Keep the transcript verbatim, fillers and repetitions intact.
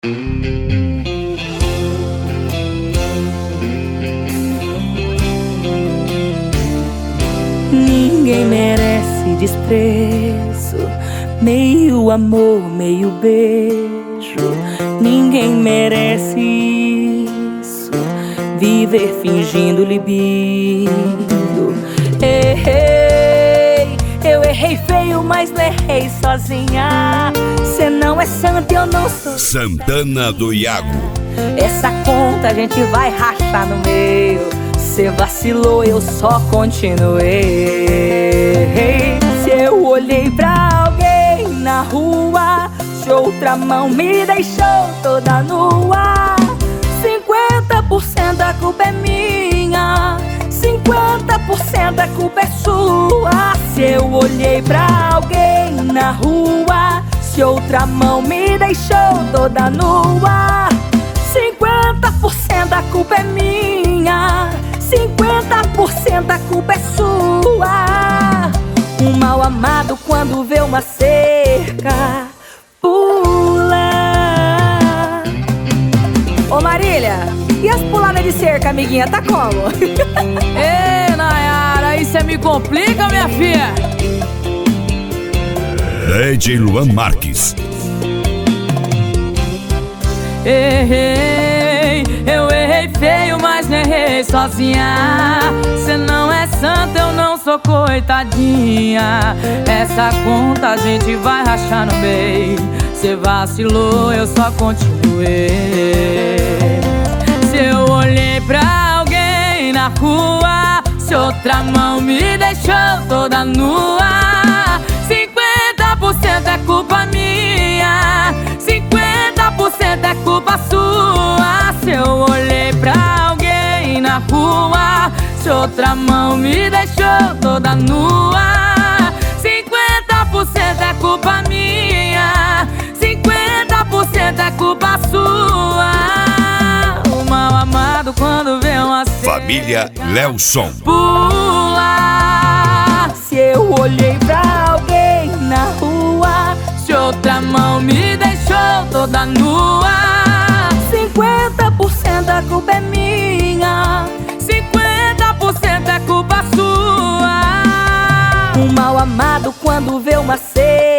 Ninguém merece desprezo, meio amor, meio beijo. Ninguém merece isso, viver fingindo libido. Errei, eu errei feio, mas não errei sozinha. Cê não é santa, eu não sou. Santana do Iago. Essa conta a gente vai rachar no meio. Cê vacilou, eu só continuei. Se eu olhei pra alguém na rua, se outra mão me deixou toda nua, cinquenta por cento da culpa é minha, cinquenta por cento da culpa é sua. Se eu olhei pra alguém na rua, se outra mão me deixou toda nua, cinquenta por cento da culpa é minha, cinquenta por cento da culpa é sua. Um mal amado quando vê uma cerca pula. Ô Marília, e as puladas de cerca, amiguinha, tá como? Ei, Nayara, aí cê me complica, minha filha. D J Luan Marques. Errei, eu errei feio, mas não errei sozinha. Cê não é santa, eu não sou coitadinha. Essa conta a gente vai rachar no meio. Cê vacilou, eu só continuei. Se eu olhei pra alguém na rua, se outra mão me deixou toda nua, cinquenta por cento é culpa minha, cinquenta por cento é culpa sua. Se eu olhei pra alguém na rua, se outra mão me deixou toda nua, cinquenta por cento é culpa minha, cinquenta por cento é culpa sua. O mal amado quando vê uma Família Lelson. pula. Se eu olhei pra alguém na rua, Se outra mão me deixou toda nua, cinquenta por cento da culpa é minha, cinquenta por cento é culpa sua. um mal amado quando vê uma cerca